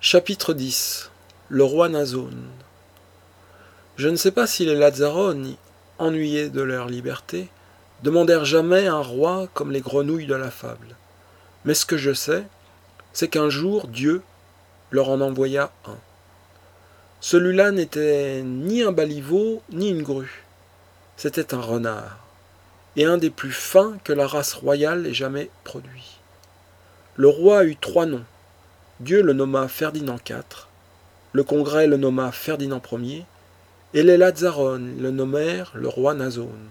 Chapitre 10. Le roi Nazone. Je ne sais pas si les Lazzaroni, ennuyés de leur liberté, demandèrent jamais un roi comme les grenouilles de la fable. Mais ce que je sais, c'est qu'un jour Dieu leur en envoya un. Celui-là n'était ni un baliveau, ni une grue. C'était un renard, et un des plus fins que la race royale ait jamais produit. Le roi eut 3 noms. Dieu le nomma Ferdinand IV, le Congrès le nomma Ferdinand Ier, et les Lazzaroni le nommèrent le roi Nazone.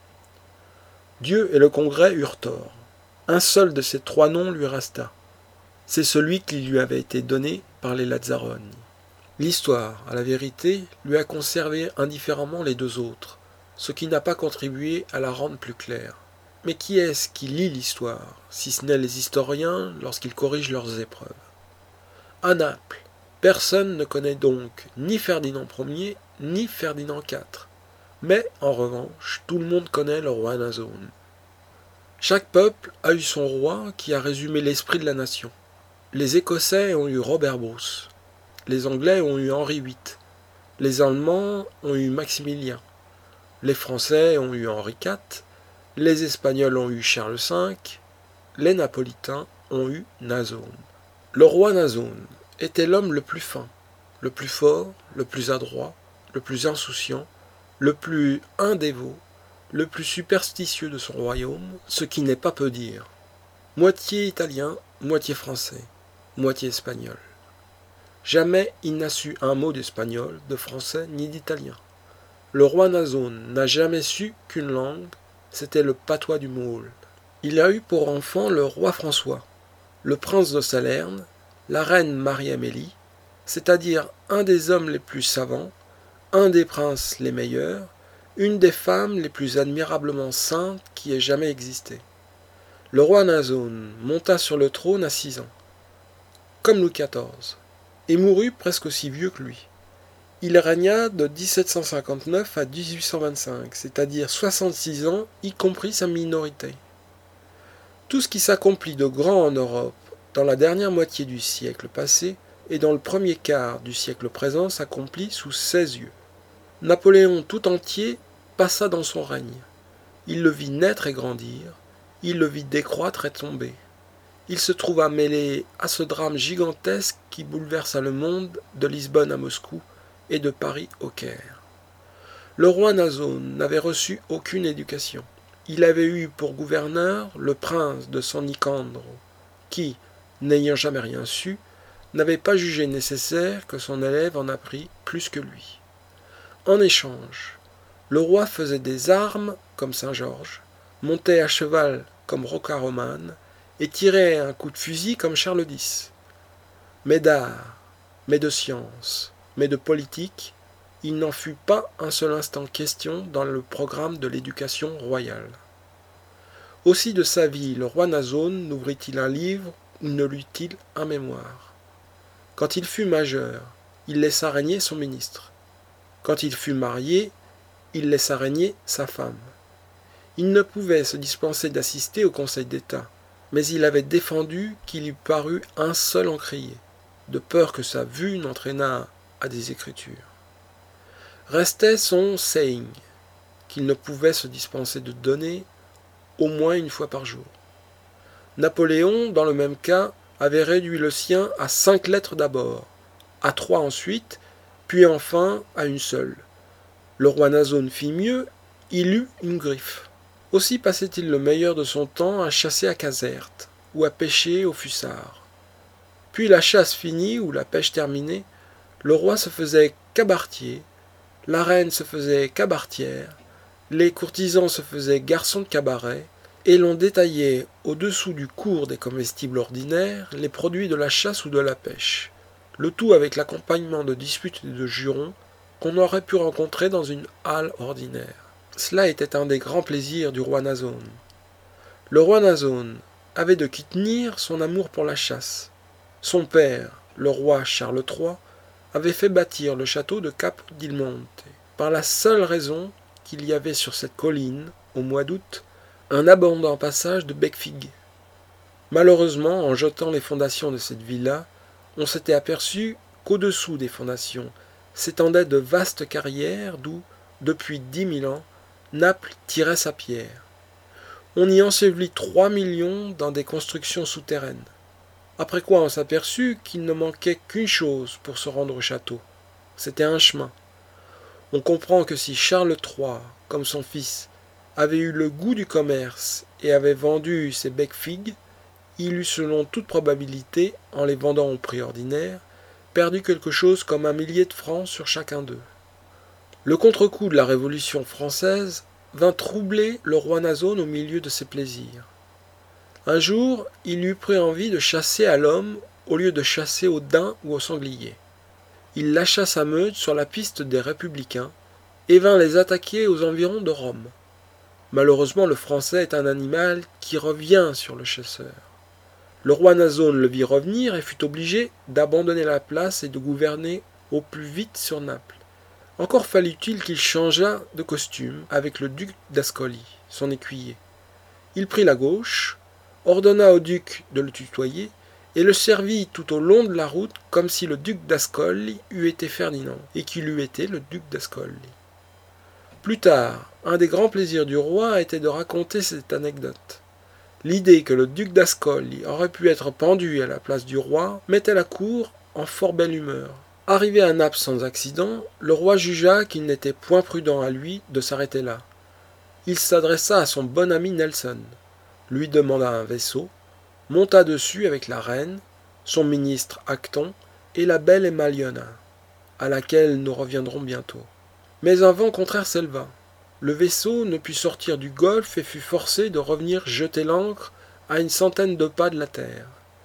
Dieu et le Congrès eurent tort. Un seul de ces 3 noms lui resta. C'est celui qui lui avait été donné par les Lazzaroni. L'histoire, à la vérité, lui a conservé indifféremment les 2 autres, ce qui n'a pas contribué à la rendre plus claire. Mais qui est-ce qui lit l'histoire, si ce n'est les historiens lorsqu'ils corrigent leurs épreuves? À Naples, personne ne connaît donc ni Ferdinand Ier ni Ferdinand IV. Mais, en revanche, tout le monde connaît le roi Nazone. Chaque peuple a eu son roi qui a résumé l'esprit de la nation. Les Écossais ont eu Robert Bruce. Les Anglais ont eu Henri VIII. Les Allemands ont eu Maximilien. Les Français ont eu Henri IV. Les Espagnols ont eu Charles V. Les Napolitains ont eu Nazone. Le roi Nazone était l'homme le plus fin, le plus fort, le plus adroit, le plus insouciant, le plus indévot, le plus superstitieux de son royaume, ce qui n'est pas peu dire. Moitié italien, moitié français, moitié espagnol. Jamais il n'a su un mot d'espagnol, de français ni d'italien. Le roi Nazone n'a jamais su qu'une langue, c'était le patois du Maule. Il a eu pour enfant le roi François, le prince de Salerne, la reine Marie-Amélie, c'est-à-dire un des hommes les plus savants, un des princes les meilleurs, une des femmes les plus admirablement saintes qui ait jamais existé. Le roi Nazone monta sur le trône à 6 ans, comme Louis XIV, et mourut presque aussi vieux que lui. Il régna de 1759 à 1825, c'est-à-dire 66 ans, y compris sa minorité. Tout ce qui s'accomplit de grand en Europe dans la dernière moitié du siècle passé et dans le premier quart du siècle présent s'accomplit sous ses yeux. Napoléon tout entier passa dans son règne. Il le vit naître et grandir, il le vit décroître et tomber. Il se trouva mêlé à ce drame gigantesque qui bouleversa le monde de Lisbonne à Moscou et de Paris au Caire. Le roi Nazone n'avait reçu aucune éducation. Il avait eu pour gouverneur le prince de San Nicandro, qui, n'ayant jamais rien su, n'avait pas jugé nécessaire que son élève en apprit plus que lui. En échange, le roi faisait des armes comme Saint-Georges, montait à cheval comme Rocca-Romane et tirait un coup de fusil comme Charles X. Mais d'art, mais de science, mais de politique, il n'en fut pas un seul instant question dans le programme de l'éducation royale. Aussi de sa vie le roi Nazone n'ouvrit-il un livre ou ne lut-il un mémoire. Quand il fut majeur, il laissa régner son ministre. Quand il fut marié, il laissa régner sa femme. Il ne pouvait se dispenser d'assister au Conseil d'État, mais il avait défendu qu'il y parût un seul encrier, de peur que sa vue n'entraînât à des écritures. Restait son saying, qu'il ne pouvait se dispenser de donner au moins une fois par jour. Napoléon, dans le même cas, avait réduit le sien à 5 lettres d'abord, à 3 ensuite, puis enfin à une seule. Le roi Nazone fit mieux, il eut une griffe. Aussi passait-il le meilleur de son temps à chasser à Caserte, ou à pêcher au Fussard. Puis la chasse finie, ou la pêche terminée, le roi se faisait cabaretier, la reine se faisait cabaretière, les courtisans se faisaient garçons de cabaret, et l'on détaillait au-dessous du cours des comestibles ordinaires les produits de la chasse ou de la pêche, le tout avec l'accompagnement de disputes et de jurons qu'on aurait pu rencontrer dans une halle ordinaire. Cela était un des grands plaisirs du roi Nazone. Le roi Nazone avait de qui tenir son amour pour la chasse. Son père, le roi Charles III, avait fait bâtir le château de Capodimonte, par la seule raison qu'il y avait sur cette colline, au mois d'août, un abondant passage de bec-figue. Malheureusement, en jetant les fondations de cette villa, on s'était aperçu qu'au-dessous des fondations s'étendaient de vastes carrières d'où, depuis 10 000 ans, Naples tirait sa pierre. On y ensevelit 3 millions dans des constructions souterraines. Après quoi on s'aperçut qu'il ne manquait qu'une chose pour se rendre au château. C'était un chemin. On comprend que si Charles III, comme son fils, avait eu le goût du commerce et avait vendu ses bec-figues, il eût selon toute probabilité, en les vendant au prix ordinaire, perdu quelque chose comme 1 millier de francs sur chacun d'eux. Le contre-coup de la Révolution française vint troubler le roi Nasone au milieu de ses plaisirs. Un jour, il eut pris envie de chasser à l'homme au lieu de chasser au daim ou au sanglier. Il lâcha sa meute sur la piste des Républicains et vint les attaquer aux environs de Rome. Malheureusement, le Français est un animal qui revient sur le chasseur. Le roi Nasone le vit revenir et fut obligé d'abandonner la place et de gouverner au plus vite sur Naples. Encore fallut-il qu'il changeât de costume avec le duc d'Ascoli, son écuyer. Il prit la gauche, ordonna au duc de le tutoyer, et le servit tout au long de la route comme si le duc d'Ascoli eût été Ferdinand, et qu'il eût été le duc d'Ascoli. Plus tard, un des grands plaisirs du roi était de raconter cette anecdote. L'idée que le duc d'Ascoli aurait pu être pendu à la place du roi mettait la cour en fort belle humeur. Arrivé à Naples sans accident, le roi jugea qu'il n'était point prudent à lui de s'arrêter là. Il s'adressa à son bon ami Nelson, lui demanda un vaisseau, monta dessus avec la reine, son ministre Acton et la belle Emaliona, à laquelle nous reviendrons bientôt. Mais un vent contraire s'éleva. Le vaisseau ne put sortir du golfe et fut forcé de revenir jeter l'ancre à une centaine de pas de la terre.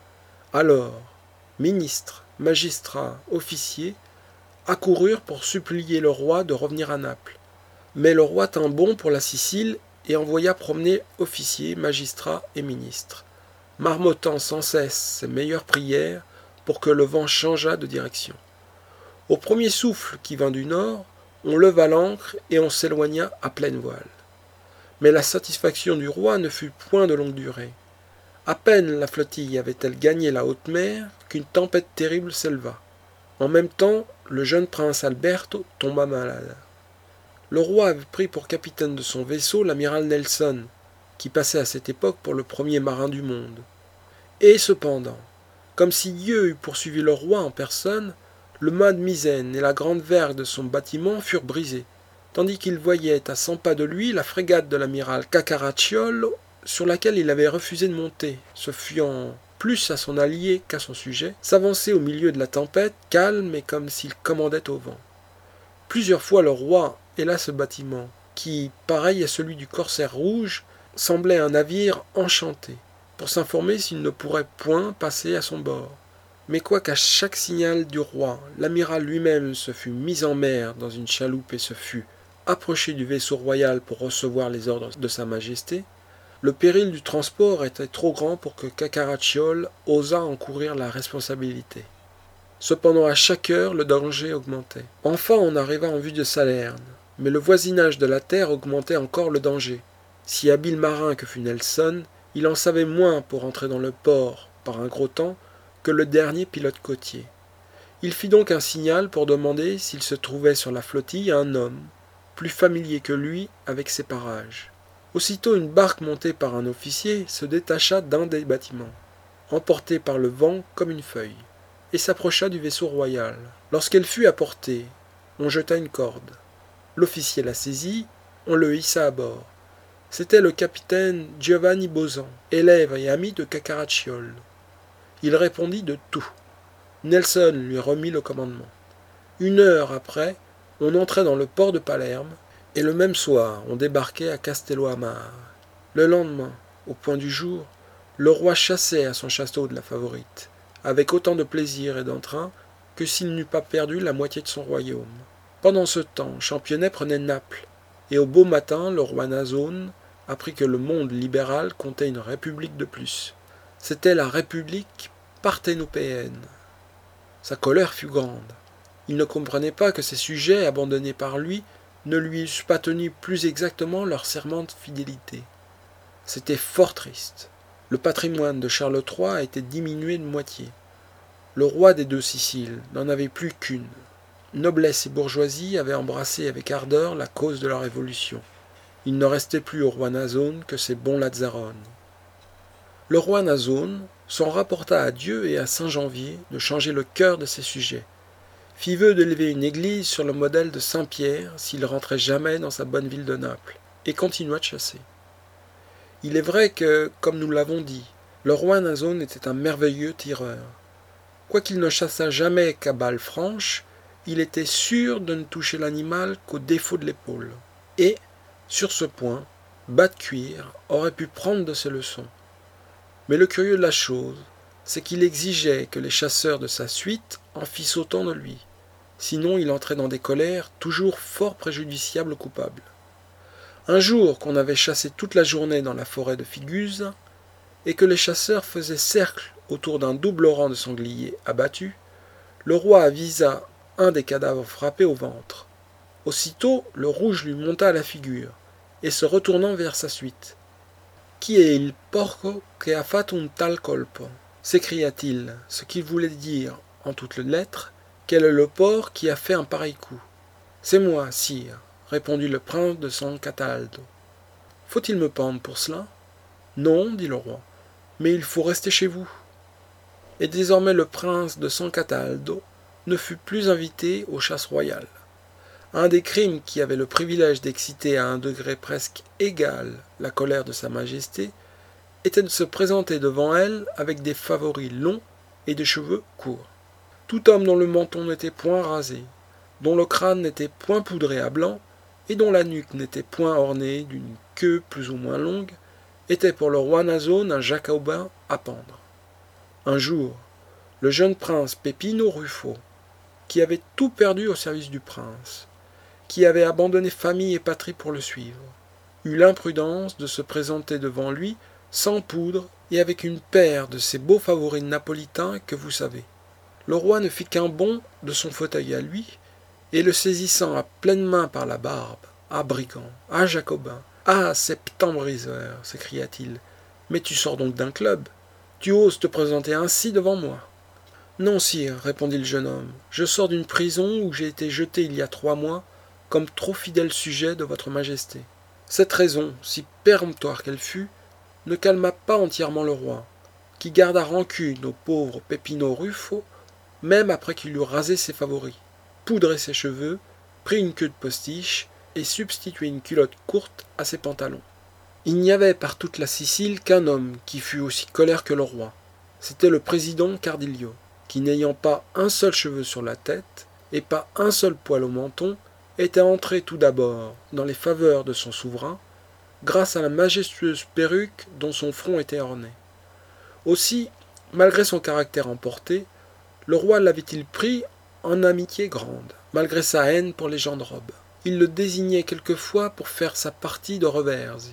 Alors, ministres, magistrats, officiers accoururent pour supplier le roi de revenir à Naples. Mais le roi tint bon pour la Sicile et envoya promener officiers, magistrats et ministres, marmottant sans cesse ses meilleures prières pour que le vent changeât de direction. Au premier souffle qui vint du nord, on leva l'ancre et on s'éloigna à pleine voile. Mais la satisfaction du roi ne fut point de longue durée. À peine la flottille avait-elle gagné la haute mer qu'une tempête terrible s'éleva. En même temps, le jeune prince Alberto tomba malade. Le roi avait pris pour capitaine de son vaisseau l'amiral Nelson, qui passait à cette époque pour le premier marin du monde. Et cependant, comme si Dieu eût poursuivi le roi en personne, le mât de misaine et la grande vergue de son bâtiment furent brisés, tandis qu'il voyait à 100 pas de lui la frégate de l'amiral Cacaracciolo, sur laquelle il avait refusé de monter, se fiant plus à son allié qu'à son sujet, s'avançait au milieu de la tempête, calme et comme s'il commandait au vent. Plusieurs fois le roi héla ce bâtiment, qui, pareil à celui du Corsaire rouge, semblait un navire enchanté, pour s'informer s'il ne pourrait point passer à son bord. Mais quoiqu'à chaque signal du roi, l'amiral lui-même se fût mis en mer dans une chaloupe et se fût approché du vaisseau royal pour recevoir les ordres de sa majesté, le péril du transport était trop grand pour que Cacaracciolo osât encourir la responsabilité. Cependant, à chaque heure, le danger augmentait. Enfin, on arriva en vue de Salerne, mais le voisinage de la terre augmentait encore le danger. Si habile marin que fut Nelson, il en savait moins pour entrer dans le port, par un gros temps, que le dernier pilote côtier. Il fit donc un signal pour demander s'il se trouvait sur la flottille un homme, plus familier que lui avec ces parages. Aussitôt une barque montée par un officier se détacha d'un des bâtiments, emportée par le vent comme une feuille, et s'approcha du vaisseau royal. Lorsqu'elle fut à portée, on jeta une corde. L'officier la saisit, on le hissa à bord. C'était le capitaine Giovanni Bosan, élève et ami de Cacaracciolo. Il répondit de tout. Nelson lui remit le commandement. 1 heure après, on entrait dans le port de Palerme, et le même soir, on débarquait à Castello-a-Mare. Le lendemain, au point du jour, le roi chassait à son château de la Favorite, avec autant de plaisir et d'entrain que s'il n'eût pas perdu la moitié de son royaume. Pendant ce temps, Championnet prenait Naples, et au beau matin, le roi Nasone apprit que le monde libéral comptait une république de plus. C'était la république parthénopéenne. Sa colère fut grande. Il ne comprenait pas que ses sujets, abandonnés par lui, ne lui eussent pas tenu plus exactement leur serment de fidélité. C'était fort triste. Le patrimoine de Charles III était diminué de moitié. Le roi des deux Siciles n'en avait plus qu'une. Noblesse et bourgeoisie avaient embrassé avec ardeur la cause de la Révolution. Il ne restait plus au roi Nasone que ses bons Lazzarones. Le roi Nasone s'en rapporta à Dieu et à Saint Janvier de changer le cœur de ses sujets, fit vœu d'élever une église sur le modèle de Saint Pierre s'il rentrait jamais dans sa bonne ville de Naples, et continua de chasser. Il est vrai que, comme nous l'avons dit, le roi Nasone était un merveilleux tireur. Quoiqu'il ne chassât jamais qu'à balles franches, il était sûr de ne toucher l'animal qu'au défaut de l'épaule. Et, sur ce point, Bas de Cuir aurait pu prendre de ses leçons. Mais le curieux de la chose, c'est qu'il exigeait que les chasseurs de sa suite en fissent autant de lui. Sinon il entrait dans des colères toujours fort préjudiciables au coupable. Un jour qu'on avait chassé toute la journée dans la forêt de Figuse, et que les chasseurs faisaient cercle autour d'un double rang de sangliers abattus, le roi avisa un des cadavres frappés au ventre. Aussitôt le rouge lui monta à la figure, et se retournant vers sa suite. « Qui est il porco che ha fatto un tal colpo » s'écria-t-il, ce qu'il voulait dire, en toutes les lettres, quel est le porc qui a fait un pareil coup. C'est moi, sire, répondit le prince de San Cataldo. Faut-il me pendre pour cela? Non, dit le roi, mais il faut rester chez vous. Et désormais le prince de San Cataldo ne fut plus invité aux chasses royales. Un des crimes qui avait le privilège d'exciter à un degré presque égal la colère de sa majesté était de se présenter devant elle avec des favoris longs et des cheveux courts. Tout homme dont le menton n'était point rasé, dont le crâne n'était point poudré à blanc, et dont la nuque n'était point ornée d'une queue plus ou moins longue, était pour le roi Nasone un jacobin à pendre. Un jour, le jeune prince Pepino Ruffo, qui avait tout perdu au service du prince, qui avait abandonné famille et patrie pour le suivre, eut l'imprudence de se présenter devant lui sans poudre et avec une paire de ces beaux favoris napolitains que vous savez. Le roi ne fit qu'un bond de son fauteuil à lui, et le saisissant à pleine main par la barbe, « Ah, brigand, ah, jacobin, ah, septembriseur » s'écria-t-il, « mais tu sors donc d'un club, tu oses te présenter ainsi devant moi ?» Non, sire, répondit le jeune homme, je sors d'une prison où j'ai été jeté il y a 3 mois, comme trop fidèle sujet de votre majesté. Cette raison, si péremptoire qu'elle fût, ne calma pas entièrement le roi, qui garda rancune au pauvre Pepino Ruffo, même après qu'il eut rasé ses favoris, poudré ses cheveux, pris une queue de postiche et substitué une culotte courte à ses pantalons. Il n'y avait par toute la Sicile qu'un homme qui fût aussi colère que le roi. C'était le président Cardilio, qui n'ayant pas un seul cheveu sur la tête et pas un seul poil au menton, était entré tout d'abord dans les faveurs de son souverain, grâce à la majestueuse perruque dont son front était orné. Aussi, malgré son caractère emporté, le roi l'avait-il pris en amitié grande, malgré sa haine pour les gens de robe. Il le désignait quelquefois pour faire sa partie de reversi.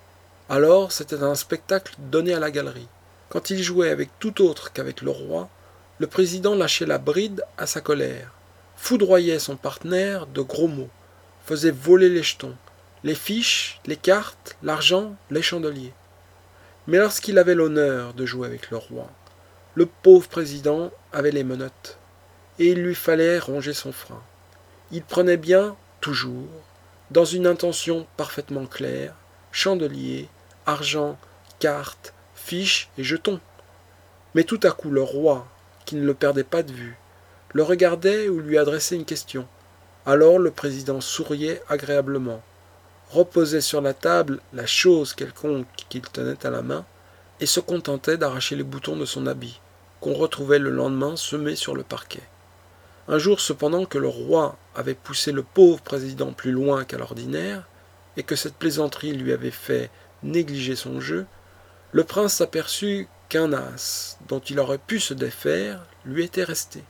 Alors c'était un spectacle donné à la galerie. Quand il jouait avec tout autre qu'avec le roi, le président lâchait la bride à sa colère, foudroyait son partenaire de gros mots, faisait voler les jetons, les fiches, les cartes, l'argent, les chandeliers. Mais lorsqu'il avait l'honneur de jouer avec le roi, le pauvre président avait les menottes, et il lui fallait ronger son frein. Il prenait bien, toujours, dans une intention parfaitement claire, chandelier, argent, cartes, fiches et jetons. Mais tout à coup le roi, qui ne le perdait pas de vue, le regardait ou lui adressait une question. Alors le président souriait agréablement, reposait sur la table la chose quelconque qu'il tenait à la main, et se contentait d'arracher les boutons de son habit, qu'on retrouvait le lendemain semés sur le parquet. Un jour cependant que le roi avait poussé le pauvre président plus loin qu'à l'ordinaire, et que cette plaisanterie lui avait fait négliger son jeu, le prince s'aperçut qu'un as, dont il aurait pu se défaire, lui était resté.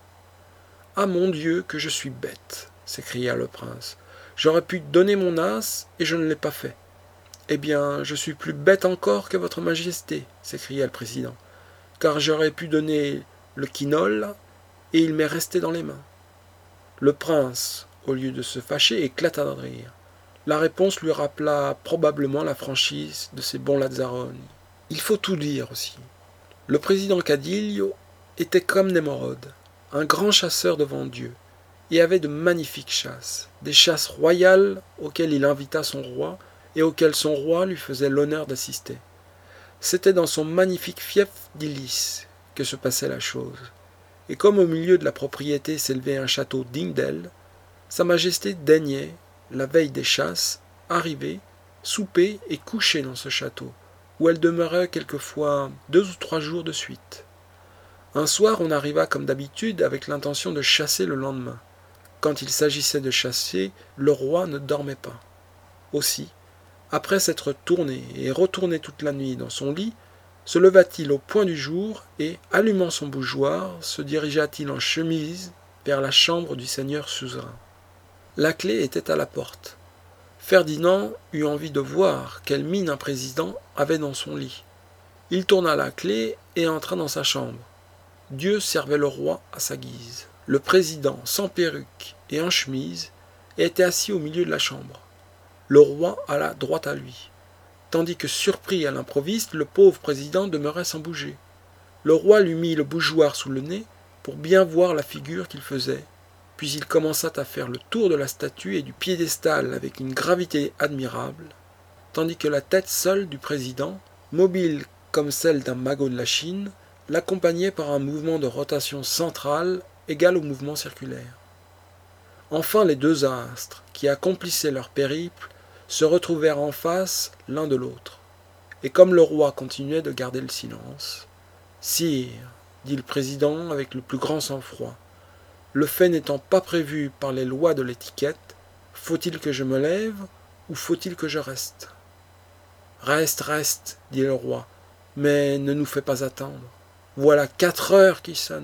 « Ah mon Dieu, que je suis bête !» s'écria le prince. « J'aurais pu donner mon as, et je ne l'ai pas fait. »« Eh bien, je suis plus bête encore que votre majesté, » s'écria le président, « car j'aurais pu donner le quinol, et il m'est resté dans les mains. » Le prince, au lieu de se fâcher, éclata de rire. La réponse lui rappela probablement la franchise de ses bons Lazzarones. Il faut tout dire aussi. Le président Cardillo était comme Nemrod, un grand chasseur devant Dieu, et avait de magnifiques chasses, des chasses royales auxquelles il invita son roi et auxquelles son roi lui faisait l'honneur d'assister. C'était dans son magnifique fief d'Ilis que se passait la chose, et comme au milieu de la propriété s'élevait un château digne d'elle, Sa Majesté daignait, la veille des chasses, arriver, souper et coucher dans ce château, où elle demeurait quelquefois 2 ou 3 jours de suite. Un soir, on arriva comme d'habitude avec l'intention de chasser le lendemain. Quand il s'agissait de chasser, le roi ne dormait pas. Aussi, après s'être tourné et retourné toute la nuit dans son lit, se leva-t-il au point du jour et, allumant son bougeoir, se dirigea-t-il en chemise vers la chambre du seigneur suzerain. La clé était à la porte. Ferdinand eut envie de voir quelle mine un président avait dans son lit. Il tourna la clé et entra dans sa chambre. Dieu servait le roi à sa guise. Le président, sans perruque et en chemise, était assis au milieu de la chambre. Le roi alla droit à lui, tandis que, surpris à l'improviste, le pauvre président demeurait sans bouger. Le roi lui mit le bougeoir sous le nez pour bien voir la figure qu'il faisait, puis il commença à faire le tour de la statue et du piédestal avec une gravité admirable, tandis que la tête seule du président, mobile comme celle d'un magot de la Chine, l'accompagnait par un mouvement de rotation centrale égal au mouvement circulaire. Enfin, les deux astres, qui accomplissaient leur périple, se retrouvèrent en face l'un de l'autre. Et comme le roi continuait de garder le silence, « Sire, dit le président avec le plus grand sang-froid, le fait n'étant pas prévu par les lois de l'étiquette, faut-il que je me lève ou faut-il que je reste ?»« Reste, reste, dit le roi, mais ne nous fais pas attendre. Voilà 4 heures qui sonnent. »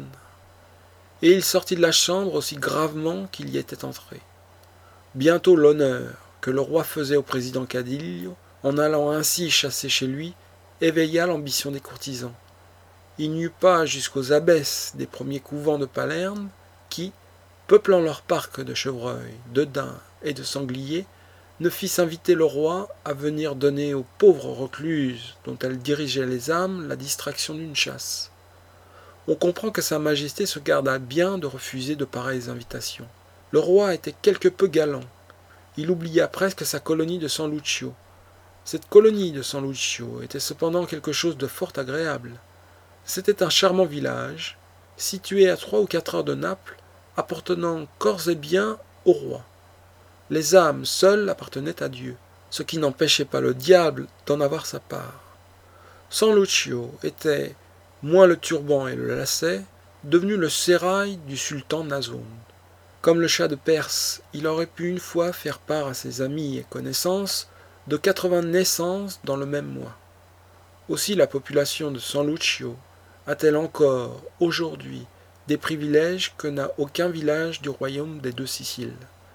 Et il sortit de la chambre aussi gravement qu'il y était entré. Bientôt l'honneur que le roi faisait au président Cadillo, en allant ainsi chasser chez lui, éveilla l'ambition des courtisans. Il n'y eut pas jusqu'aux abbesses des premiers couvents de Palerme qui, peuplant leurs parcs de chevreuils, de daims et de sangliers, ne fissent inviter le roi à venir donner aux pauvres recluses dont elle dirigeait les âmes la distraction d'une chasse. On comprend que Sa Majesté se garda bien de refuser de pareilles invitations. Le roi était quelque peu galant. Il oublia presque sa colonie de San Lucio. Cette colonie de San Lucio était cependant quelque chose de fort agréable. C'était un charmant village, situé à 3 ou 4 heures de Naples, appartenant corps et biens au roi. Les âmes seules appartenaient à Dieu, ce qui n'empêchait pas le diable d'en avoir sa part. San Lucio était, moins le turban et le lacet, devenu le sérail du sultan Nazon. Comme le Shah de Perse, il aurait pu une fois faire part à ses amis et connaissances de 80 naissances dans le même mois. Aussi la population de San Lucio a-t-elle encore, aujourd'hui, des privilèges que n'a aucun village du royaume des 2 Siciles.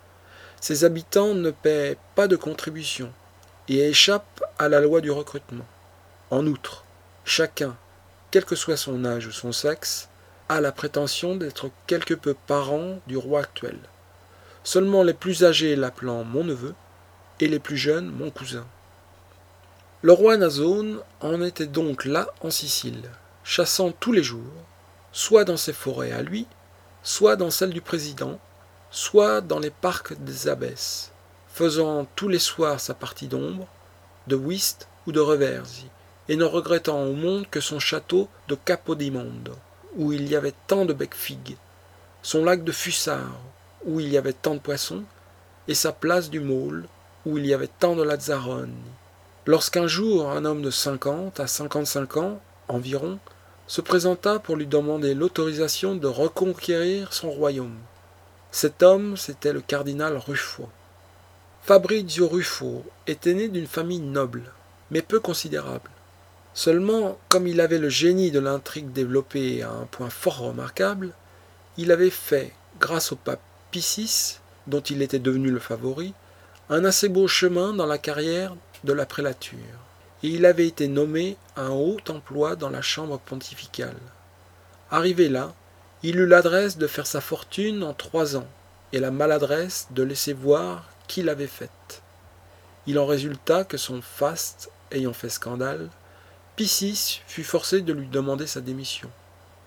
Ses habitants ne paient pas de contribution et échappent à la loi du recrutement. En outre, chacun, quel que soit son âge ou son sexe, a la prétention d'être quelque peu parent du roi actuel. Seulement les plus âgés l'appelant mon neveu et les plus jeunes mon cousin. Le roi Nazon en était donc là en Sicile, chassant tous les jours, soit dans ses forêts à lui, soit dans celles du président, soit dans les parcs des abbesses, faisant tous les soirs sa partie d'ombre, de whist ou de reversi, et ne regrettant au monde que son château de Capodimondo, où il y avait tant de bec-figues, son lac de Fussaro, où il y avait tant de poissons, et sa place du Maule, où il y avait tant de lazzaroni. Lorsqu'un jour un homme de 50 à 55 ans environ se présenta pour lui demander l'autorisation de reconquérir son royaume. Cet homme, c'était le cardinal Ruffo. Fabrizio Ruffo était né d'une famille noble, mais peu considérable. Seulement, comme il avait le génie de l'intrigue développé à un point fort remarquable, il avait fait, grâce au pape Pie VI, dont il était devenu le favori, un assez beau chemin dans la carrière de la prélature, et il avait été nommé à un haut emploi dans la chambre pontificale. Arrivé là, il eut l'adresse de faire sa fortune en 3 ans, et la maladresse de laisser voir qui l'avait faite. Il en résulta que son faste ayant fait scandale, Pie VI fut forcé de lui demander sa démission.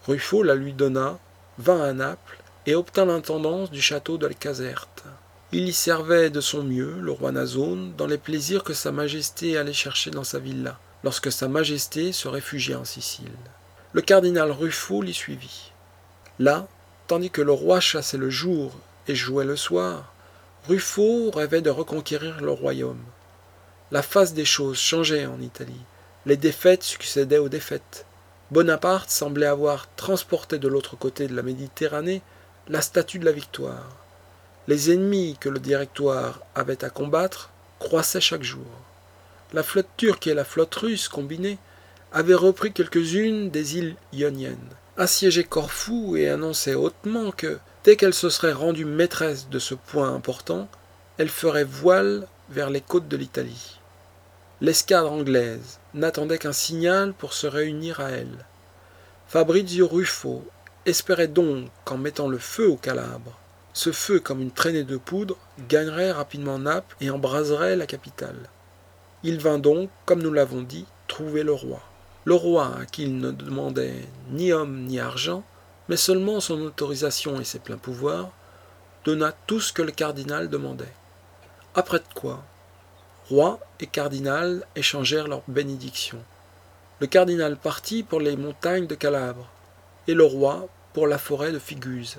Ruffo la lui donna, vint à Naples et obtint l'intendance du château de Caserte. Il y servait de son mieux le roi Nasone dans les plaisirs que sa majesté allait chercher dans sa villa, lorsque sa majesté se réfugiait en Sicile. Le cardinal Ruffo l'y suivit. Là, tandis que le roi chassait le jour et jouait le soir, Ruffo rêvait de reconquérir le royaume. La face des choses changeait en Italie. Les défaites succédaient aux défaites. Bonaparte semblait avoir transporté de l'autre côté de la Méditerranée la statue de la victoire. Les ennemis que le Directoire avait à combattre croissaient chaque jour. La flotte turque et la flotte russe combinée avaient repris quelques-unes des îles ioniennes, assiégé Corfou et annonçait hautement que, dès qu'elle se serait rendue maîtresse de ce point important, elle ferait voile vers les côtes de l'Italie. L'escadre anglaise n'attendait qu'un signal pour se réunir à elle. Fabrizio Ruffo espérait donc qu'en mettant le feu au Calabre, ce feu, comme une traînée de poudre, gagnerait rapidement Naples et embraserait la capitale. Il vint donc, comme nous l'avons dit, trouver le roi. Le roi, à qui il ne demandait ni homme ni argent, mais seulement son autorisation et ses pleins pouvoirs, donna tout ce que le cardinal demandait. Après de quoi, roi et cardinal échangèrent leurs bénédictions. Le cardinal partit pour les montagnes de Calabre, et le roi pour la forêt de Figuse.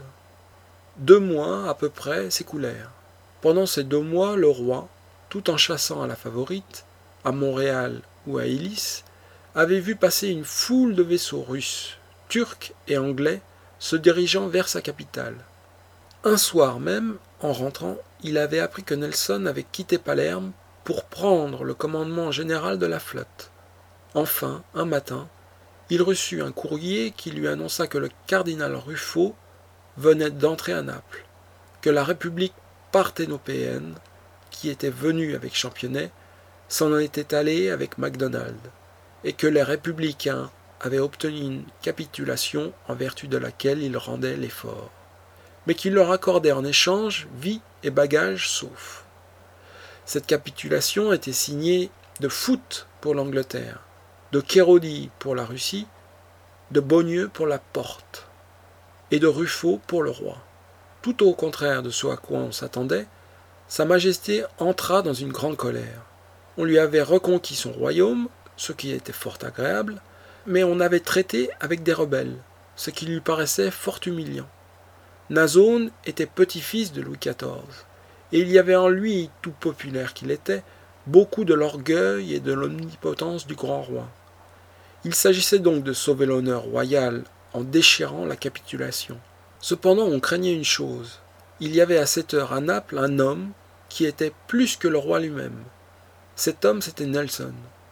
2 mois à peu près s'écoulèrent. Pendant ces 2 mois, le roi, tout en chassant à la favorite, à Montréal ou à Hélice, avait vu passer une foule de vaisseaux russes, turcs et anglais se dirigeant vers sa capitale. Un soir même, en rentrant, il avait appris que Nelson avait quitté Palerme pour prendre le commandement général de la flotte. Enfin, un matin, il reçut un courrier qui lui annonça que le cardinal Ruffo venait d'entrer à Naples, que la République parthénopéenne, qui était venue avec Championnet, s'en était allée avec MacDonald, et que les républicains avaient obtenu une capitulation en vertu de laquelle ils rendaient l'effort, mais qu'ils leur accordaient en échange vie et bagages saufs. Cette capitulation était signée de Foot pour l'Angleterre, de Kérodi pour la Russie, de Beaunieu pour la Porte, et de Ruffo pour le roi. Tout au contraire de ce à quoi on s'attendait, Sa Majesté entra dans une grande colère. On lui avait reconquis son royaume, ce qui était fort agréable, mais on avait traité avec des rebelles, ce qui lui paraissait fort humiliant. Nasone était petit-fils de Louis XIV, et il y avait en lui, tout populaire qu'il était, beaucoup de l'orgueil et de l'omnipotence du grand roi. Il s'agissait donc de sauver l'honneur royal en déchirant la capitulation. Cependant, on craignait une chose. Il y avait à cette heure à Naples un homme qui était plus que le roi lui-même. Cet homme, c'était Nelson.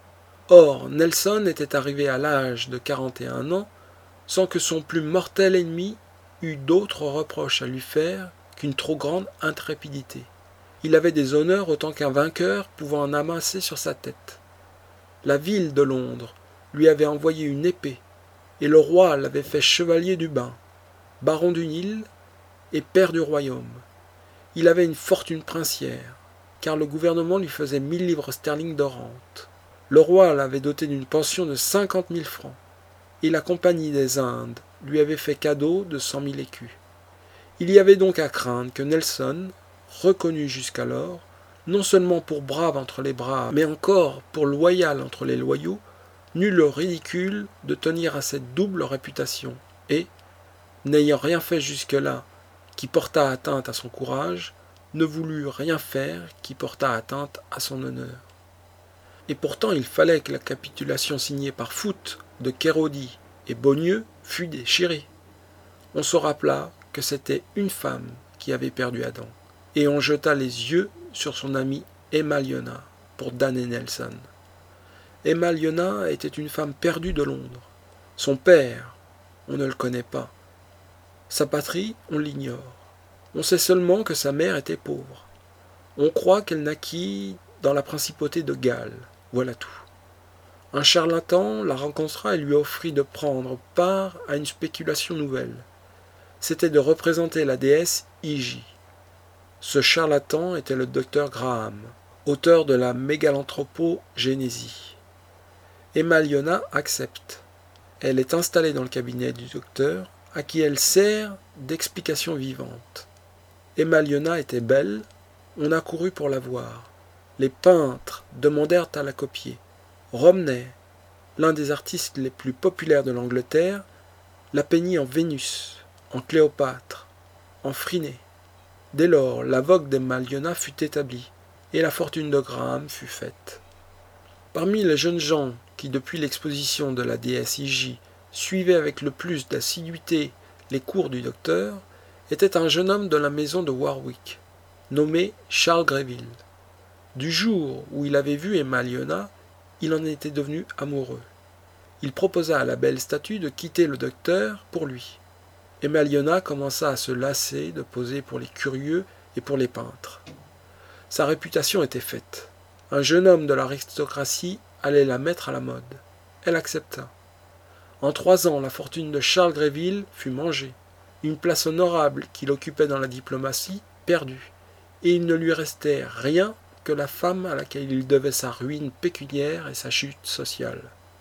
Or, Nelson était arrivé à l'âge de 41 ans sans que son plus mortel ennemi eût d'autres reproches à lui faire qu'une trop grande intrépidité. Il avait des honneurs autant qu'un vainqueur pouvant en amasser sur sa tête. La ville de Londres lui avait envoyé une épée, et le roi l'avait fait chevalier du bain, baron d'une île et père du royaume. Il avait une fortune princière, car le gouvernement lui faisait 1000 livres sterling de rente. Le roi l'avait doté d'une pension de 50 000 francs, et la Compagnie des Indes lui avait fait cadeau de 100 000 écus. Il y avait donc à craindre que Nelson, reconnu jusqu'alors, non seulement pour brave entre les braves, mais encore pour loyal entre les loyaux, n'eut le ridicule de tenir à cette double réputation, et, n'ayant rien fait jusque-là qui portât atteinte à son courage, ne voulut rien faire qui portât atteinte à son honneur. Et pourtant il fallait que la capitulation signée par Foot, de Kérodi et Beaunieu fût déchirée. On se rappela que c'était une femme qui avait perdu Adam, et on jeta les yeux sur son amie Emaliona pour damner Nelson. Emaliona était une femme perdue de Londres. Son père, on ne le connaît pas. Sa patrie, on l'ignore. On sait seulement que sa mère était pauvre. On croit qu'elle naquit dans la principauté de Galles. Voilà tout. Un charlatan la rencontra et lui offrit de prendre part à une spéculation nouvelle. C'était de représenter la déesse Igi. Ce charlatan était le docteur Graham, auteur de la Mégalanthropogénésie. Emaliona accepte. Elle est installée dans le cabinet du docteur, à qui elle sert d'explication vivante. Emaliona était belle, on accourut pour la voir. Les peintres demandèrent à la copier. Romney, l'un des artistes les plus populaires de l'Angleterre, la peignit en Vénus, en Cléopâtre, en Phryné. Dès lors, la vogue d'Emaliona fut établie, et la fortune de Graham fut faite. Parmi les jeunes gens qui, depuis l'exposition de la déesse Igi, suivaient avec le plus d'assiduité les cours du docteur, était un jeune homme de la maison de Warwick, nommé Charles Greville. Du jour où il avait vu Emaliona, il en était devenu amoureux. Il proposa à la belle statue de quitter le docteur pour lui. Emaliona commença à se lasser de poser pour les curieux et pour les peintres. Sa réputation était faite. Un jeune homme de l'aristocratie allait la mettre à la mode. Elle accepta. En 3 ans, la fortune de Charles Greville fut mangée. Une place honorable qu'il occupait dans la diplomatie perdue. Et il ne lui restait rien que la femme à laquelle il devait sa ruine pécuniaire et sa chute sociale.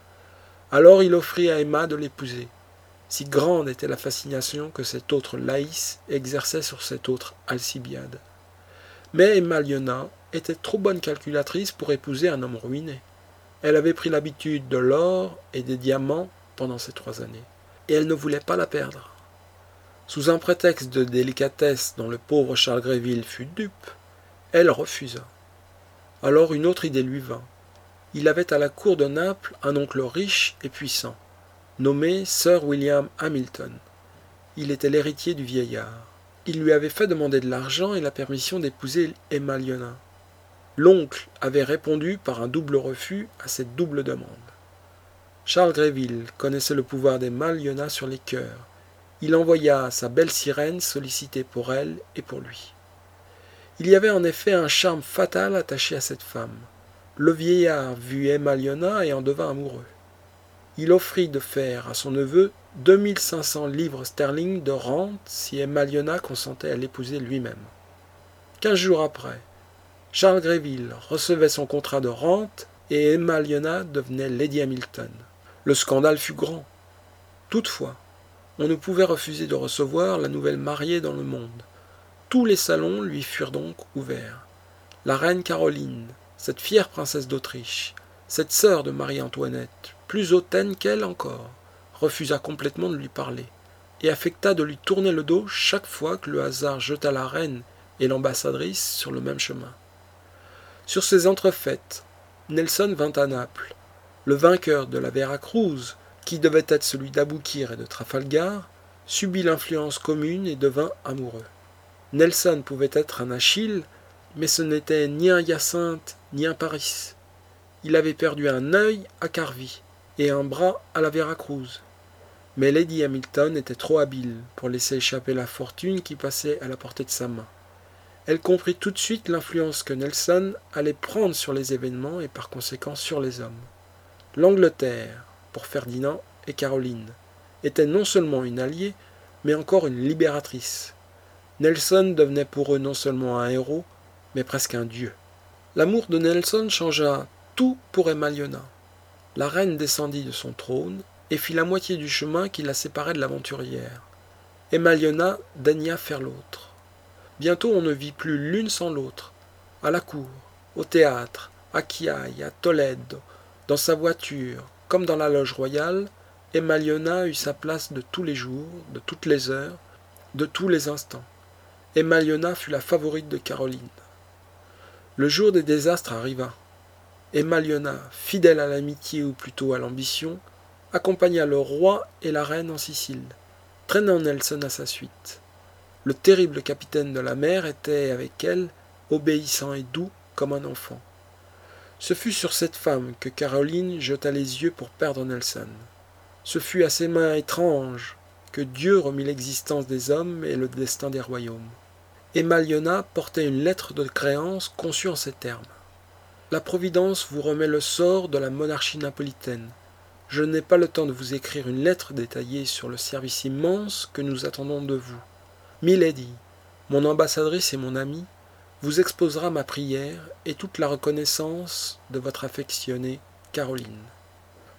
Alors il offrit à Emma de l'épouser. Si grande était la fascination que cet autre Laïs exerçait sur cette autre Alcibiade. Mais Emaliona était trop bonne calculatrice pour épouser un homme ruiné. Elle avait pris l'habitude de l'or et des diamants pendant ces 3 années, et elle ne voulait pas la perdre. Sous un prétexte de délicatesse dont le pauvre Charles Greville fut dupe, elle refusa. Alors une autre idée lui vint. Il avait à la cour de Naples un oncle riche et puissant, nommé Sir William Hamilton. Il était l'héritier du vieillard. Il lui avait fait demander de l'argent et la permission d'épouser Emaliona. L'oncle avait répondu par un double refus à cette double demande. Charles Greville connaissait le pouvoir d'Emaliona sur les cœurs. Il envoya sa belle sirène solliciter pour elle et pour lui. Il y avait en effet un charme fatal attaché à cette femme. Le vieillard vit Emaliona et en devint amoureux. Il offrit de faire à son neveu 2500 livres sterling de rente si Emaliona consentait à l'épouser lui-même. 15 jours après, Charles Greville recevait son contrat de rente et Emaliona devenait Lady Hamilton. Le scandale fut grand. Toutefois, on ne pouvait refuser de recevoir la nouvelle mariée dans le monde. Tous les salons lui furent donc ouverts. La reine Caroline, cette fière princesse d'Autriche, cette sœur de Marie-Antoinette, plus hautaine qu'elle encore, refusa complètement de lui parler, et affecta de lui tourner le dos chaque fois que le hasard jeta la reine et l'ambassadrice sur le même chemin. Sur ces entrefaites, Nelson vint à Naples. Le vainqueur de la Vera Cruz, qui devait être celui d'Aboukir et de Trafalgar, subit l'influence commune et devint amoureux. Nelson pouvait être un Achille, mais ce n'était ni un Hyacinthe ni un Paris. Il avait perdu un œil à Carvi et un bras à la Vera Cruz. Mais Lady Hamilton était trop habile pour laisser échapper la fortune qui passait à la portée de sa main. Elle comprit tout de suite l'influence que Nelson allait prendre sur les événements et par conséquent sur les hommes. L'Angleterre, pour Ferdinand et Caroline, était non seulement une alliée, mais encore une libératrice. Nelson devenait pour eux non seulement un héros, mais presque un dieu. L'amour de Nelson changea tout pour Emaliona. La reine descendit de son trône et fit la moitié du chemin qui la séparait de l'aventurière. Emaliona daigna faire l'autre. Bientôt on ne vit plus l'une sans l'autre, à la cour, au théâtre, à Kiaï, à Tolède, dans sa voiture, comme dans la loge royale, Emaliona eut sa place de tous les jours, de toutes les heures, de tous les instants. Emaliona fut la favorite de Caroline. Le jour des désastres arriva. Emaliona, fidèle à l'amitié ou plutôt à l'ambition, accompagna le roi et la reine en Sicile, traînant Nelson à sa suite. Le terrible capitaine de la mer était avec elle, obéissant et doux comme un enfant. Ce fut sur cette femme que Caroline jeta les yeux pour perdre Nelson. Ce fut à ses mains étranges que Dieu remit l'existence des hommes et le destin des royaumes. Emaliona portait une lettre de créance conçue en ces termes. La Providence vous remet le sort de la monarchie napolitaine. Je n'ai pas le temps de vous écrire une lettre détaillée sur le service immense que nous attendons de vous. Milady, mon ambassadrice et mon amie, vous exposera ma prière et toute la reconnaissance de votre affectionnée Caroline.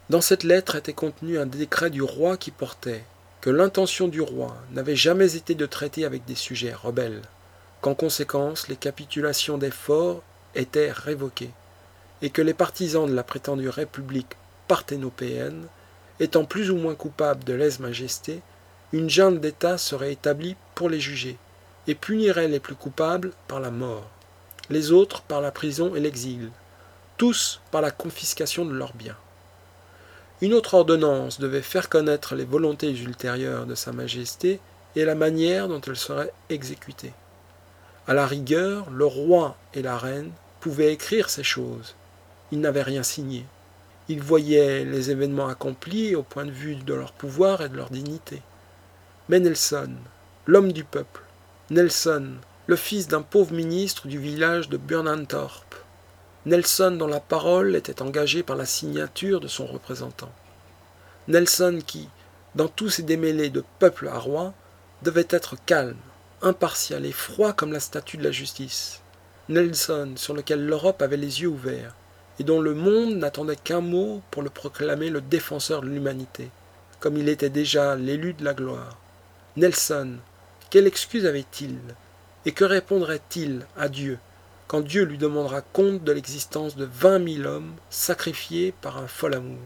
Dans cette lettre était contenu un décret du roi qui portait que l'intention du roi n'avait jamais été de traiter avec des sujets rebelles, qu'en conséquence les capitulations des forts étaient révoquées, et que les partisans de la prétendue république parthénopéenne, étant plus ou moins coupables de lèse-majesté, une junte d'État serait établie pour les juger, et punirait les plus coupables par la mort, les autres par la prison et l'exil, tous par la confiscation de leurs biens. Une autre ordonnance devait faire connaître les volontés ultérieures de Sa Majesté et la manière dont elles seraient exécutées. À la rigueur, le roi et la reine pouvaient écrire ces choses. Ils n'avaient rien signé. Ils voyaient les événements accomplis au point de vue de leur pouvoir et de leur dignité. Mais Nelson, l'homme du peuple, Nelson, le fils d'un pauvre ministre du village de Burnanthorpe, Nelson dont la parole était engagée par la signature de son représentant. Nelson qui, dans tous ses démêlés de peuple à roi, devait être calme, impartial et froid comme la statue de la justice. Nelson sur lequel l'Europe avait les yeux ouverts, et dont le monde n'attendait qu'un mot pour le proclamer le défenseur de l'humanité, comme il était déjà l'élu de la gloire. Nelson, quelle excuse avait-il, et que répondrait-il à Dieu quand Dieu lui demandera compte de l'existence de 20 000 hommes sacrifiés par un fol amour?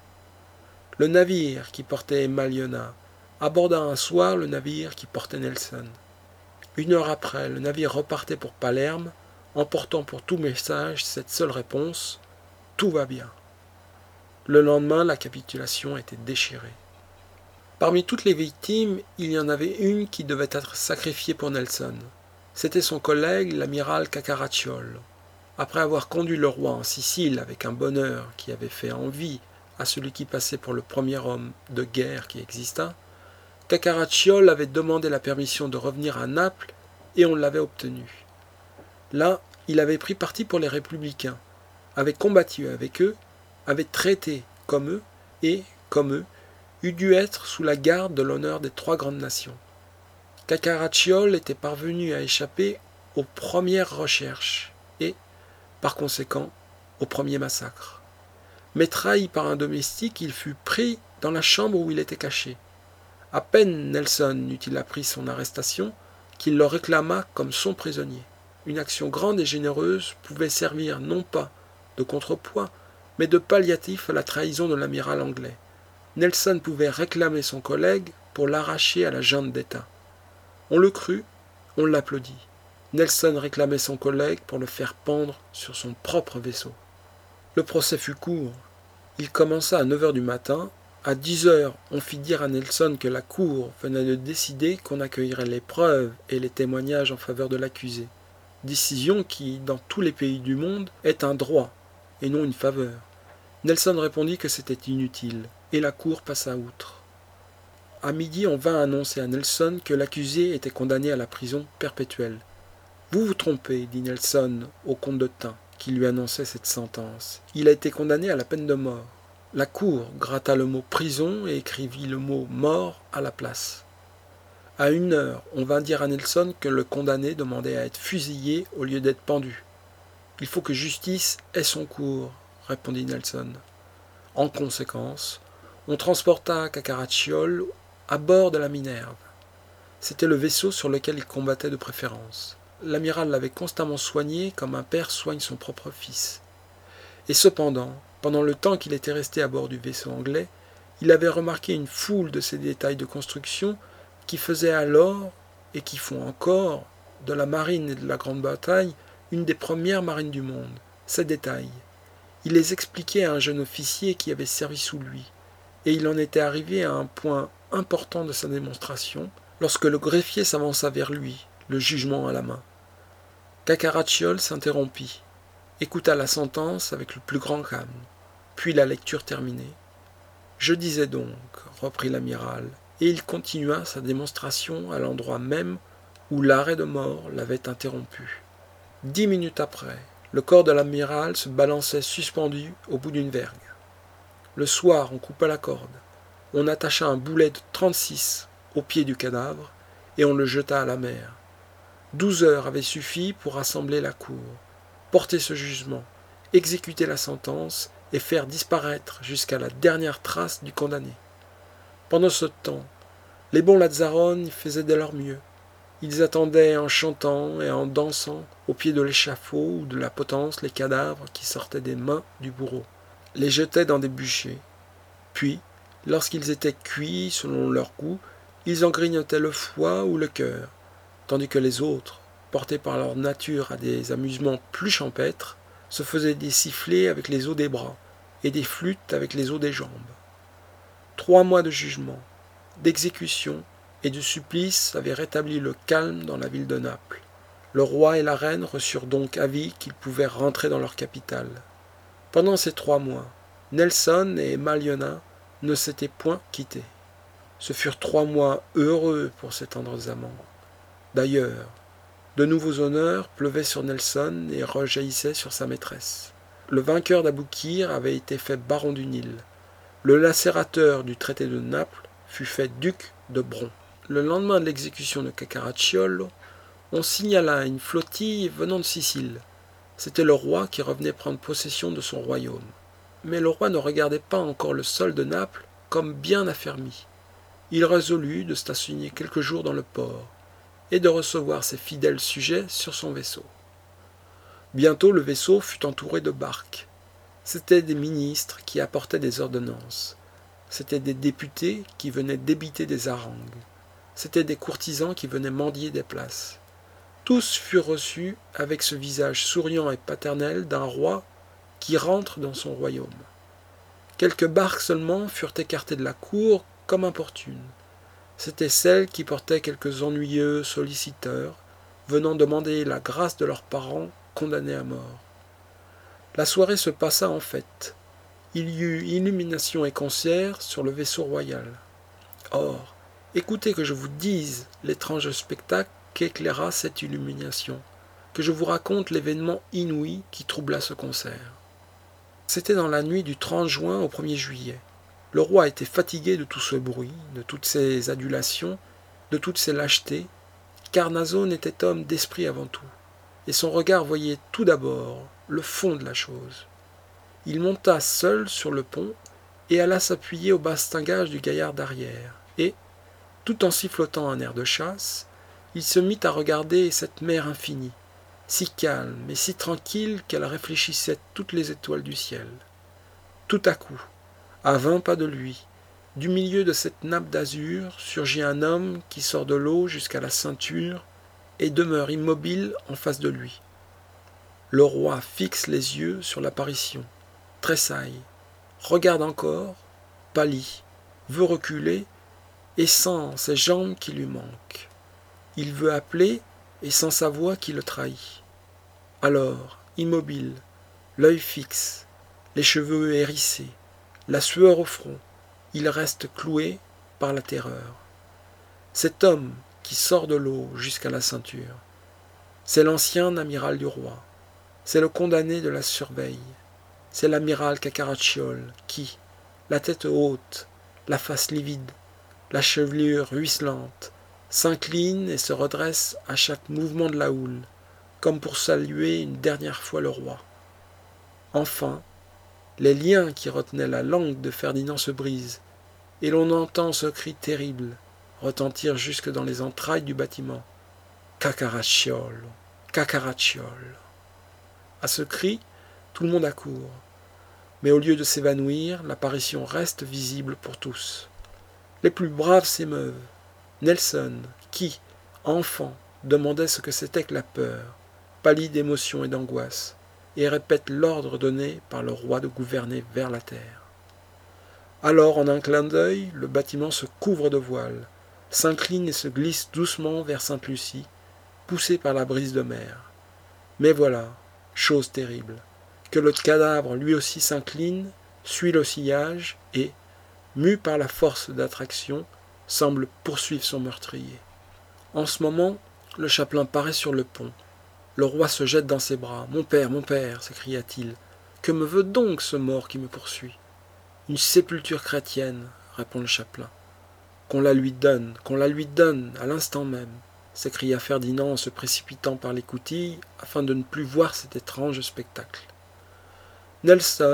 Le navire qui portait Maliona aborda un soir le navire qui portait Nelson. 1 heure après, le navire repartait pour Palerme, emportant pour tout message cette seule réponse : tout va bien. Le lendemain, la capitulation était déchirée. Parmi toutes les victimes, il y en avait une qui devait être sacrifiée pour Nelson. C'était son collègue, l'amiral Cacaracciolo. Après avoir conduit le roi en Sicile avec un bonheur qui avait fait envie à celui qui passait pour le premier homme de guerre qui exista, Cacaracciolo avait demandé la permission de revenir à Naples et on l'avait obtenue. Là, il avait pris parti pour les républicains, avait combattu avec eux, avait traité comme eux et, comme eux, eût dû être sous la garde de l'honneur des 3 grandes nations. Cacaracciolo était parvenu à échapper aux premières recherches et, par conséquent, au premier massacre. Mais trahi par un domestique, il fut pris dans la chambre où il était caché. À peine Nelson eut-il appris son arrestation qu'il le réclama comme son prisonnier. Une action grande et généreuse pouvait servir non pas de contrepoids, mais de palliatif à la trahison de l'amiral anglais. Nelson pouvait réclamer son collègue pour l'arracher à la junte d'État. On le crut, on l'applaudit. Nelson réclamait son collègue pour le faire pendre sur son propre vaisseau. Le procès fut court. Il commença à 9 heures du matin. À 10 heures, on fit dire à Nelson que la cour venait de décider qu'on accueillerait les preuves et les témoignages en faveur de l'accusé. Décision qui, dans tous les pays du monde, est un droit et non une faveur. Nelson répondit que c'était inutile, et la cour passa outre. À midi, on vint annoncer à Nelson que l'accusé était condamné à la prison perpétuelle. « Vous vous trompez, dit Nelson au comte de Tain, qui lui annonçait cette sentence. Il a été condamné à la peine de mort. » La cour gratta le mot « prison » et écrivit le mot « mort » à la place. À 1 heure, on vint dire à Nelson que le condamné demandait à être fusillé au lieu d'être pendu. « Il faut que justice ait son cours, » répondit Nelson. En conséquence, on transporta Cacaracciolo à bord de la Minerve. C'était le vaisseau sur lequel il combattait de préférence. L'amiral l'avait constamment soigné comme un père soigne son propre fils. Et cependant, pendant le temps qu'il était resté à bord du vaisseau anglais, il avait remarqué une foule de ces détails de construction qui faisaient alors, et qui font encore, de la marine et de la Grande Bataille une des premières marines du monde. Ces détails, il les expliquait à un jeune officier qui avait servi sous lui, et il en était arrivé à un point important de sa démonstration lorsque le greffier s'avança vers lui, le jugement à la main. Cacaracciolo s'interrompit, écouta la sentence avec le plus grand calme, puis la lecture terminée. « Je disais donc, reprit l'amiral, et il continua sa démonstration à l'endroit même où l'arrêt de mort l'avait interrompu. 10 minutes après, le corps de l'amiral se balançait suspendu au bout d'une vergue. Le soir, on coupa la corde. On attacha un boulet de 36 au pied du cadavre et on le jeta à la mer. 12 heures avaient suffi pour rassembler la cour, porter ce jugement, exécuter la sentence et faire disparaître jusqu'à la dernière trace du condamné. Pendant ce temps, les bons Lazzarones faisaient de leur mieux. Ils attendaient en chantant et en dansant au pied de l'échafaud ou de la potence les cadavres qui sortaient des mains du bourreau, les jetaient dans des bûchers. Puis, lorsqu'ils étaient cuits selon leur goût, ils en grignotaient le foie ou le cœur, tandis que les autres, portés par leur nature à des amusements plus champêtres, se faisaient des sifflets avec les os des bras et des flûtes avec les os des jambes. 3 mois de jugement, d'exécution et de supplice avaient rétabli le calme dans la ville de Naples. Le roi et la reine reçurent donc avis qu'ils pouvaient rentrer dans leur capitale. Pendant ces 3 mois, Nelson et Maliona ne s'étaient point quittés. Ce furent 3 mois heureux pour ces tendres amants. D'ailleurs, de nouveaux honneurs pleuvaient sur Nelson et rejaillissaient sur sa maîtresse. Le vainqueur d'Aboukir avait été fait baron du Nil. Le lacérateur du traité de Naples fut fait duc de Bron. Le lendemain de l'exécution de Cacaracciolo, on signala une flottille venant de Sicile. C'était le roi qui revenait prendre possession de son royaume. Mais le roi ne regardait pas encore le sol de Naples comme bien affermi. Il résolut de stationner quelques jours dans le port et de recevoir ses fidèles sujets sur son vaisseau. Bientôt le vaisseau fut entouré de barques. C'étaient des ministres qui apportaient des ordonnances. C'étaient des députés qui venaient débiter des harangues. C'étaient des courtisans qui venaient mendier des places. Tous furent reçus avec ce visage souriant et paternel d'un roi qui rentre dans son royaume. Quelques barques seulement furent écartées de la cour comme importunes. C'étaient celles qui portaient quelques ennuyeux solliciteurs venant demander la grâce de leurs parents condamnés à mort. La soirée se passa en fête. Il y eut illumination et concert sur le vaisseau royal. Or, écoutez que je vous dise l'étrange spectacle qu'éclaira cette illumination, que je vous raconte l'événement inouï qui troubla ce concert. C'était dans la nuit du 30 juin au 1er juillet. Le roi était fatigué de tout ce bruit, de toutes ces adulations, de toutes ces lâchetés, car Nasone était homme d'esprit avant tout, et son regard voyait tout d'abord le fond de la chose. Il monta seul sur le pont et alla s'appuyer au bastingage du gaillard d'arrière, et, tout en sifflotant un air de chasse, il se mit à regarder cette mer infinie, si calme et si tranquille qu'elle réfléchissait toutes les étoiles du ciel. Tout à coup, à 20 pas de lui, du milieu de cette nappe d'azur, surgit un homme qui sort de l'eau jusqu'à la ceinture et demeure immobile en face de lui. Le roi fixe les yeux sur l'apparition, tressaille, regarde encore, pâlit, veut reculer et sent ses jambes qui lui manquent. Il veut appeler et sent sa voix qui le trahit. Alors, immobile, l'œil fixe, les cheveux hérissés, la sueur au front, il reste cloué par la terreur. Cet homme qui sort de l'eau jusqu'à la ceinture, c'est l'ancien amiral du roi, c'est le condamné de la surveille, c'est l'amiral Cacaracciolo qui, la tête haute, la face livide, la chevelure ruisselante, s'incline et se redresse à chaque mouvement de la houle, comme pour saluer une dernière fois le roi. Enfin, les liens qui retenaient la langue de Ferdinand se brisent, et l'on entend ce cri terrible retentir jusque dans les entrailles du bâtiment. Cacaracciolo, Cacaracciolo. À ce cri, tout le monde accourt, mais au lieu de s'évanouir, l'apparition reste visible pour tous. Les plus braves s'émeuvent. Nelson, qui, enfant, demandait ce que c'était que la peur, pâlit d'émotion et d'angoisse, et répète l'ordre donné par le roi de gouverner vers la terre. Alors, en un clin d'œil, le bâtiment se couvre de voiles, s'incline et se glisse doucement vers Sainte-Lucie, poussé par la brise de mer. Mais voilà, chose terrible, que le cadavre lui aussi s'incline, suit le sillage et, mu par la force d'attraction, semble poursuivre son meurtrier. En ce moment, le chapelain paraît sur le pont. Le roi se jette dans ses bras. « Mon père !» s'écria-t-il. « Que me veut donc ce mort qui me poursuit ?»« Une sépulture chrétienne, » répond le chapelain. « Qu'on la lui donne, à l'instant même !» s'écria Ferdinand en se précipitant par l'écoutille afin de ne plus voir cet étrange spectacle. Nelson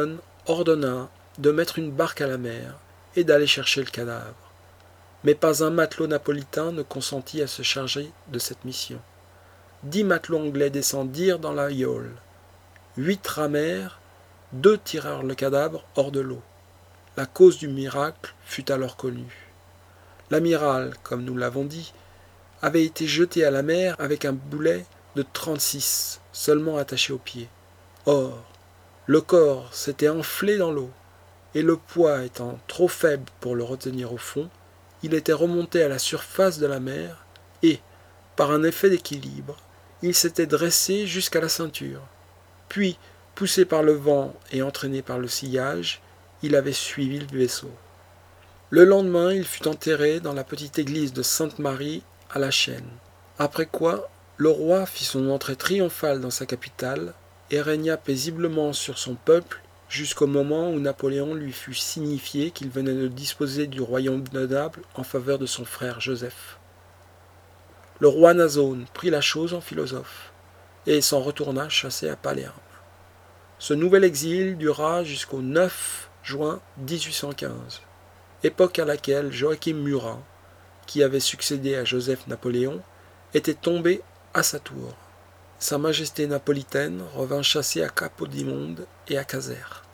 ordonna de mettre une barque à la mer et d'aller chercher le cadavre. Mais pas un matelot napolitain ne consentit à se charger de cette mission. 10 matelots anglais descendirent dans la Yole. 8 ramèrent, 2 tirèrent le cadavre hors de l'eau. La cause du miracle fut alors connue. L'amiral, comme nous l'avons dit, avait été jeté à la mer avec un boulet de 36 seulement attaché aux pieds. Or, le corps s'était enflé dans l'eau, et le poids étant trop faible pour le retenir au fond, il était remonté à la surface de la mer et, par un effet d'équilibre, il s'était dressé jusqu'à la ceinture. Puis, poussé par le vent et entraîné par le sillage, il avait suivi le vaisseau. Le lendemain, il fut enterré dans la petite église de Sainte-Marie à la Chaîne. Après quoi, le roi fit son entrée triomphale dans sa capitale et régna paisiblement sur son peuple jusqu'au moment où Napoléon lui fut signifié qu'il venait de disposer du royaume de Naples en faveur de son frère Joseph. Le roi Nasone prit la chose en philosophe et s'en retourna chasser à Palerme. Ce nouvel exil dura jusqu'au 9 juin 1815, époque à laquelle Joachim Murat, qui avait succédé à Joseph Napoléon, était tombé à sa tour. Sa Majesté napolitaine revint chasser à Capodimonde et à Casères.